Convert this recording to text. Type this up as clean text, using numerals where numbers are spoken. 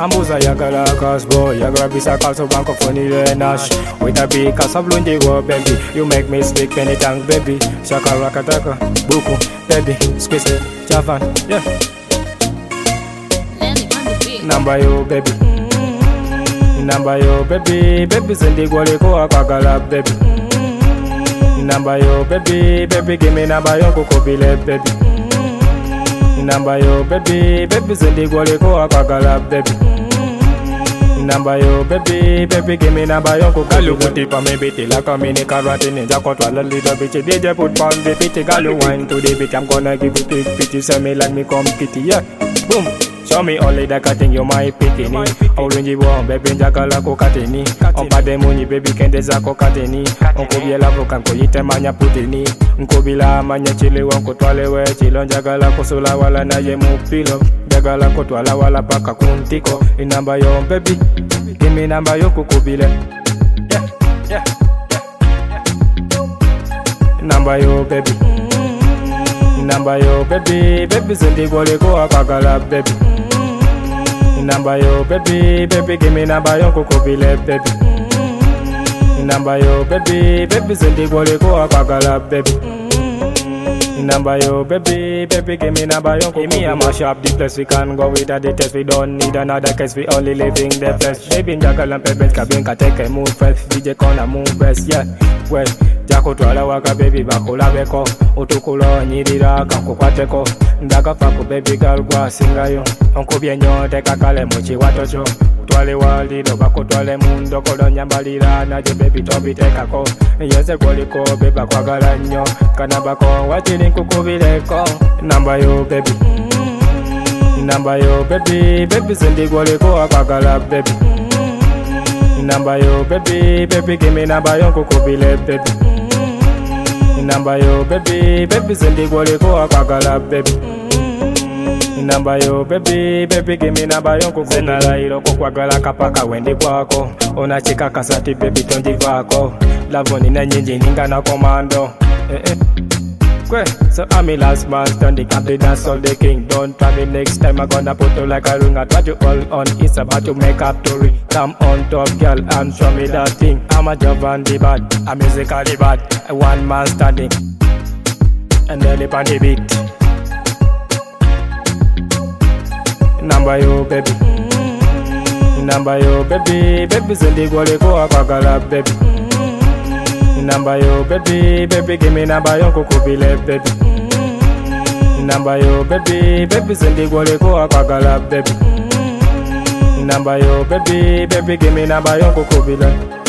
Ambuza yagala crossbow, yagala bisa kalso banko funny nash. With a big cause of lundi go baby. You make me speak penny tongue baby. Shaka rakataka, buku, baby, squeeze it, Javan, yeah. Number you baby. Number you baby, baby sendi gwale ko akagala baby. Number you baby, baby give me number yo kukobile baby. Number you baby, baby sendi gwale ko akagala baby. Number you baby, baby give me number yo kukobile. Galu pa me biti la kamini karate ninja kotwa la little bitch. DJ put on the beat, galu wine to the beat. I'm gonna give you quick pity, say me like me come kitty, yeah. Boom. Show me only that cutting you my pitini. Orange bomb baby njagala ko kateni. Opade muni baby kende zako kateni. Onkobiela vokanko yite manya putini. Nkobila manya chile wanko twale we chilo njagala ko sola wala na ye mupilo. Njagala ko twala wala paka kuntiko. Inamba yo baby, give me number yo kukubile. Yeah, yeah, yeah. Number yo baby. Number yo baby, baby sendi gwale ko akagala baby. Number yo baby, baby give me number yo kukubile baby. Number yo baby, baby sendi gwale ko akagala baby. Number yo baby, baby give me number yo kukubile. Give me a mash up the place, we can go without the test. We don't need another case, we only living the flesh. Baby njagala pebes kabinka take a move first. DJ kona move best, yeah, well. Jako twala waka baby bakola beko. Utukulo nyirira kakukwateko. Ndaka fako baby girl gwa singayo. Onko bienyo teka kale mochi watocho. Utwale walilo bako twale mundo kolo nyambalira. Naje baby tobi teka ko. Yese koliko beba kwa garanyo. Kana bako wachini kukubileko. Number yo baby. Number yo baby, baby sendi koliko akagala baby. Number yo baby, baby give me number yo kukubile baby. Number yo baby, baby sendi gwale ko akagala baby. Number yo baby, baby give me number yo kukubile. Zenala ilo kukwagala kapaka wendi kwako. Unachika kasati baby tonji vako. Lavoni na nyinji ninga na komando. So I'm a last man standing up the dance of the king. Don't try me next time, I'm gonna put you like a ring. I try to hold on, it's about to make up to ring. Come on top girl and show me that thing. I'm a job and the bad, I'm musically bad. A one man standing and nearly on the beat. Number you baby. Number you baby, baby sendi gwale ko akagala baby. Number yo baby, baby give me number yo kukubile baby. Number yo baby, baby sendi gwale ko akagala baby. Number yo baby, baby give me number yo kukubile.